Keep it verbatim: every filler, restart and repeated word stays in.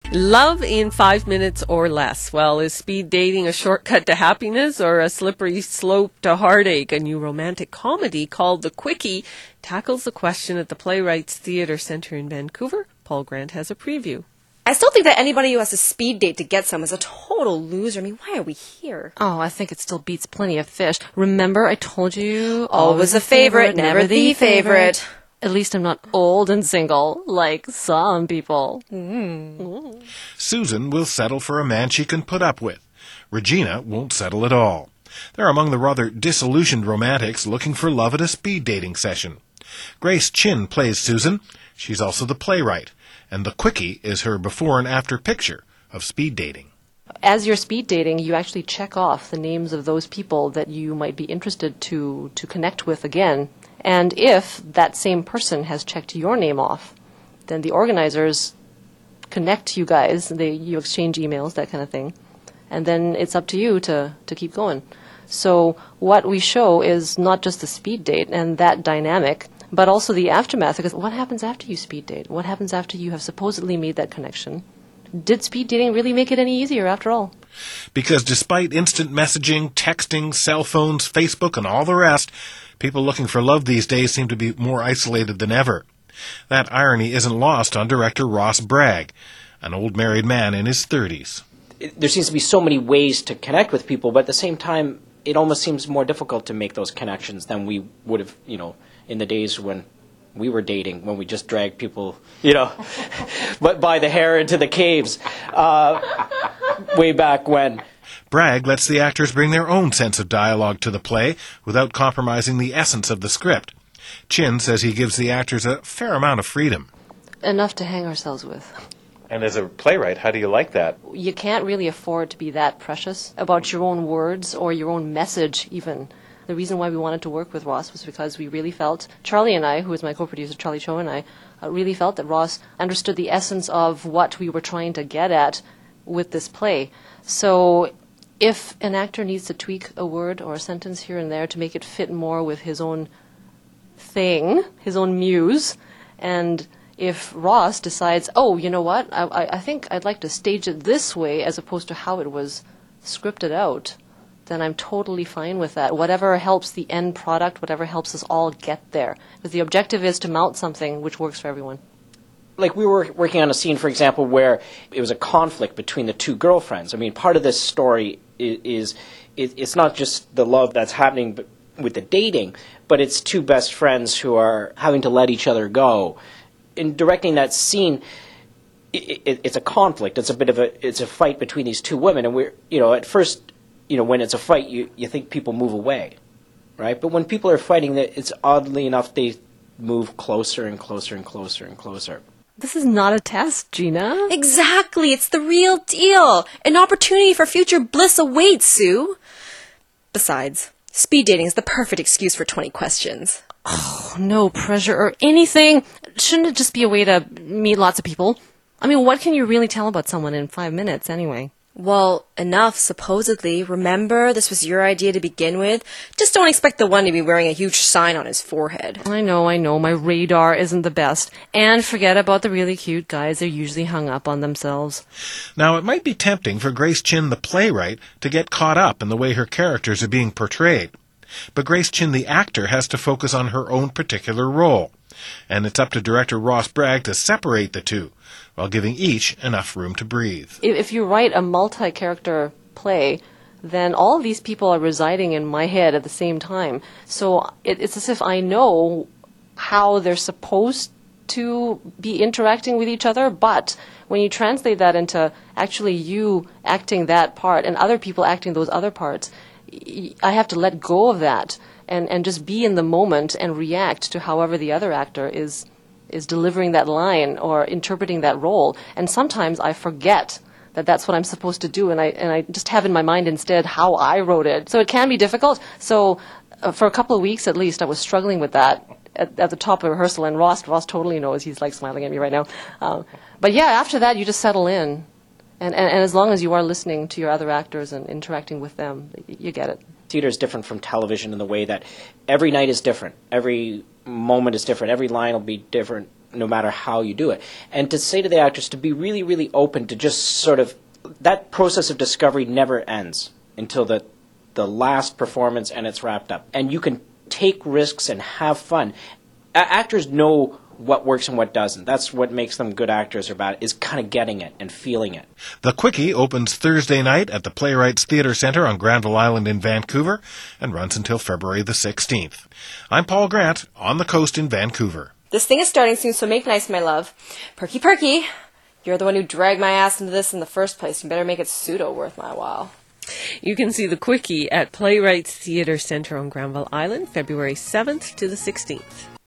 Love in five minutes or less. Well, is speed dating a shortcut to happiness or a slippery slope to heartache? A new romantic comedy called The Quickie tackles the question at the Playwrights Theatre Centre in Vancouver. Paul Grant has a preview. I still think that anybody who has a speed date to get some is a total loser. I mean, why are we here? Oh, I think it still beats Plenty of Fish. Remember, I told you... Always a favorite, never the favorite. At least I'm not old and single, like some people. Mm. Mm. Susan will settle for a man she can put up with. Regina won't settle at all. They're among the rather disillusioned romantics looking for love at a speed dating session. Grace Chin plays Susan. She's also the playwright. And The Quickie is her before and after picture of speed dating. As you're speed dating, you actually check off the names of those people that you might be interested to, to connect with again. And if that same person has checked your name off, then the organizers connect you guys. They, you exchange emails, that kind of thing. And then it's up to you to, to keep going. So what we show is not just the speed date and that dynamic, but also the aftermath. Because what happens after you speed date? What happens after you have supposedly made that connection? Did speed dating really make it any easier after all? Because despite instant messaging, texting, cell phones, Facebook, and all the rest, people looking for love these days seem to be more isolated than ever. That irony isn't lost on director Ross Bragg, an old married man in his thirties. There seems to be so many ways to connect with people, but at the same time, it almost seems more difficult to make those connections than we would have, you know, in the days when we were dating, when we just dragged people, you know, but by the hair into the caves, uh, way back when. Bragg lets the actors bring their own sense of dialogue to the play without compromising the essence of the script. Chin says he gives the actors a fair amount of freedom. Enough to hang ourselves with. And as a playwright, how do you like that? You can't really afford to be that precious about your own words or your own message even. The reason why we wanted to work with Ross was because we really felt, Charlie and I, who is my co-producer, Charlie Cho and I, uh, really felt that Ross understood the essence of what we were trying to get at with this play. So if an actor needs to tweak a word or a sentence here and there to make it fit more with his own thing, his own muse, and if Ross decides, oh, you know what, I, I think I'd like to stage it this way as opposed to how it was scripted out, then I'm totally fine with that. Whatever helps the end product, whatever helps us all get there. Because the objective is to mount something which works for everyone. Like we were working on a scene, for example, where it was a conflict between the two girlfriends. I mean, part of this story is, is it's not just the love that's happening with the dating, but it's two best friends who are having to let each other go. In directing that scene, it, it, it's a conflict. It's a bit of a it's a fight between these two women, and we're you know at first. You know, when it's a fight, you, you think people move away, right? But when people are fighting, it's oddly enough, they move closer and closer and closer and closer. This is not a test, Gina. Exactly. It's the real deal. An opportunity for future bliss awaits, Sue. Besides, speed dating is the perfect excuse for twenty questions. Oh, no pressure or anything. Shouldn't it just be a way to meet lots of people? I mean, what can you really tell about someone in five minutes anyway? Well, enough, supposedly. Remember, this was your idea to begin with. Just don't expect the one to be wearing a huge sign on his forehead. I know, I know. My radar isn't the best. And forget about the really cute guys. They're usually hung up on themselves. Now, it might be tempting for Grace Chin, the playwright, to get caught up in the way her characters are being portrayed. But Grace Chin, the actor, has to focus on her own particular role. And it's up to director Ross Bragg to separate the two, while giving each enough room to breathe. If you write a multi-character play, then all of these people are residing in my head at the same time. So it, it's as if I know how they're supposed to be interacting with each other, but when you translate that into actually you acting that part and other people acting those other parts, I have to let go of that and, and just be in the moment and react to however the other actor is is delivering that line or interpreting that role. And sometimes I forget that that's what I'm supposed to do, and I and I just have in my mind instead how I wrote it. So it can be difficult. So uh, for a couple of weeks at least, I was struggling with that at, at the top of rehearsal, and Ross, Ross totally knows. He's like smiling at me right now. Um, but yeah, after that, you just settle in. And, and, and as long as you are listening to your other actors and interacting with them, you get it. Theater is different from television in the way that every night is different. Every moment is different. Every line will be different no matter how you do it. And to say to the actors to be really, really open to just sort of, that process of discovery never ends until the the last performance and it's wrapped up. And you can take risks and have fun. A- actors know what works and what doesn't. That's what makes them good actors or bad, is kind of getting it and feeling it. The Quickie opens Thursday night at the Playwrights Theatre Centre on Granville Island in Vancouver and runs until February the sixteenth. I'm Paul Grant, on the coast in Vancouver. This thing is starting soon, so make nice, my love. Perky, Perky, you're the one who dragged my ass into this in the first place. You better make it pseudo worth my while. You can see the Quickie at Playwrights Theatre Centre on Granville Island, February seventh to the sixteenth.